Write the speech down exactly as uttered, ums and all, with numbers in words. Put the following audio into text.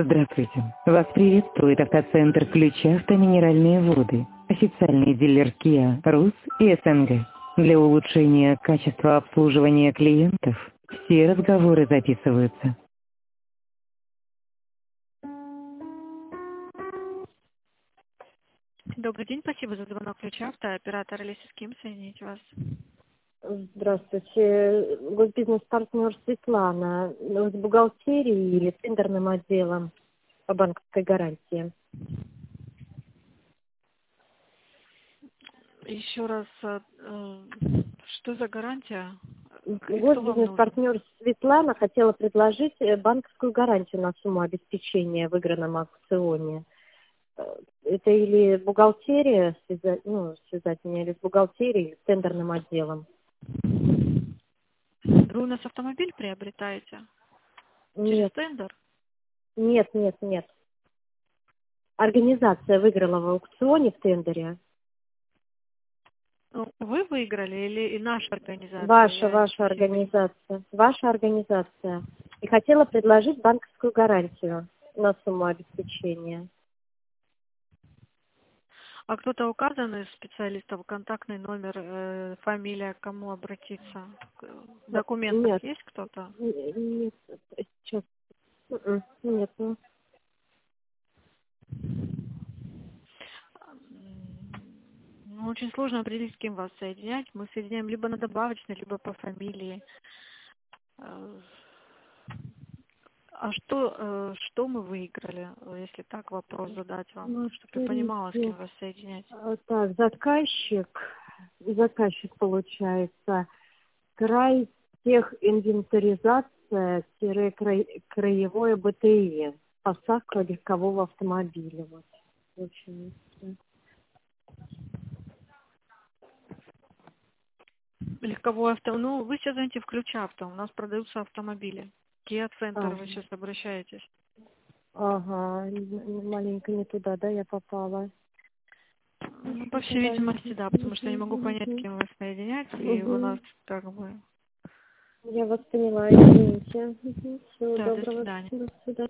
Здравствуйте. Вас приветствует автоцентр «Ключи Автоминеральные воды». Официальный дилер Kia, РУС и СНГ. Для улучшения качества обслуживания клиентов все разговоры записываются. Добрый день, спасибо за звонок Ключи Авто. Оператор Олеся, с кем соединить вас? Здравствуйте. Госбизнес-партнер Светлана. С бухгалтерией или тендерным отделом по банковской гарантии? Еще раз, э, что за гарантия? Госбизнес-партнер Светлана хотела предложить банковскую гарантию на сумму обеспечения в выигранном аукционе. Это или бухгалтерия, связать, ну, связать меня или с бухгалтерией, или с тендерным отделом? Вы у нас автомобиль приобретаете? Через Нет. тендер? Нет, нет, нет. Организация выиграла в аукционе в тендере. Ну, вы выиграли или и наша организация? Ваша, Я ваша не- организация. Ваша организация. И хотела предложить банковскую гарантию на сумму обеспечения. А кто-то указан из специалистов, контактный номер, э, фамилия, к кому обратиться? В документах Нет. есть кто-то? Нет, сейчас. М-м, Нет. ну. Ну, очень сложно определить, с кем вас соединять. Мы соединяем либо на добавочной, либо по фамилии. Э, А что, э, что мы выиграли, если так вопрос задать вам, Ну, чтобы я понимала, с кем смотрите. вас соединять? А, Так, заказчик, заказчик получается, край техинвентаризация краевое БТИ, посадка легкового автомобиля. Вот, получается. Легковой авто. Ну, вы сейчас звоните в Ключ Авто. У нас продаются автомобили. Kia Center, А, вы сейчас обращаетесь. ага, н- маленько не туда, да, я попала. Ну, по всей видимости, да, потому что я не могу понять, с кем вас соединять, и у нас Мгм. как бы... Я вас поняла, извините. Всего Да, до доброго. свидания. До свидания.